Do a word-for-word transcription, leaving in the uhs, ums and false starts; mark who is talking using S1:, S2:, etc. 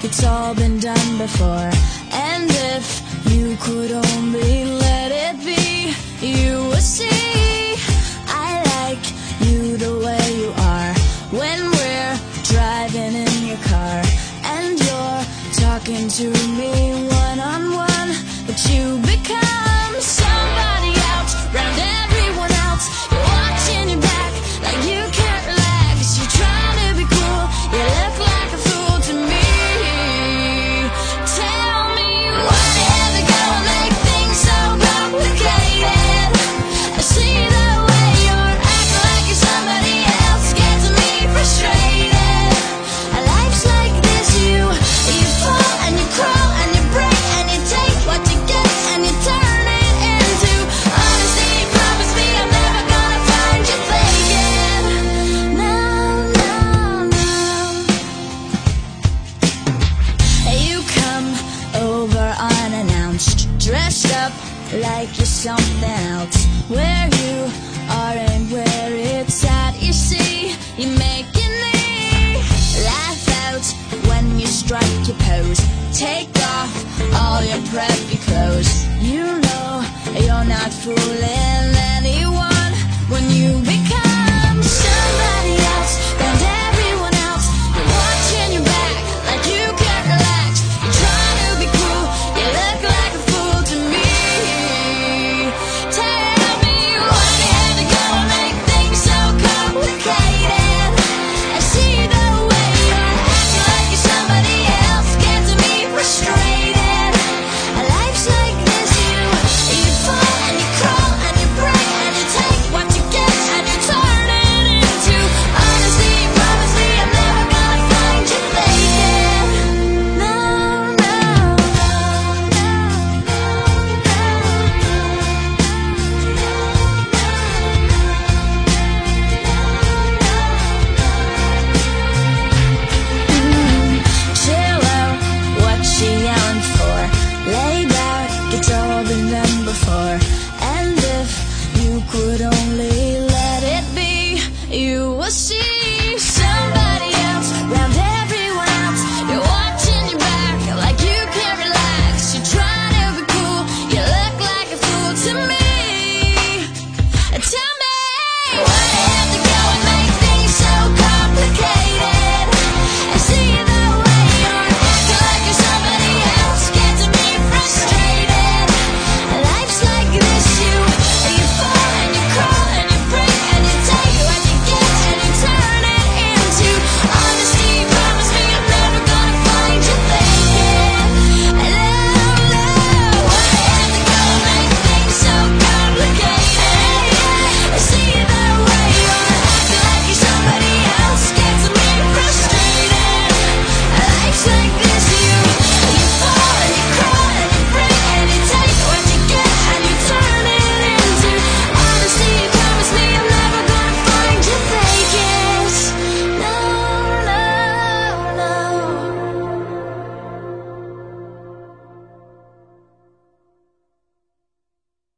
S1: it's all been done before. And if you could only let it be, you would see I like you the way you are. When we're driving in your car and you're talking to me one-on-one, but you become somebody else round everyone else. You're watching your back like you can't relax. You're trying to be cool, you look like a fool to me. Tell me why ever gonna make things so complicated. I see the way you're acting like you're somebody else, gets me frustrated. Life's like this, you you fall and you crawl and you break and you take what you get and you turn it into honesty. Promise me I'm never gonna find you faking. No, no, no. You come over unannounced, dressed up like you're something else. Where you are and where it's at, you see, you're making me laugh out when you strike your pose. Take off all your preppy clothes. You know you're not fooling anyone when you begin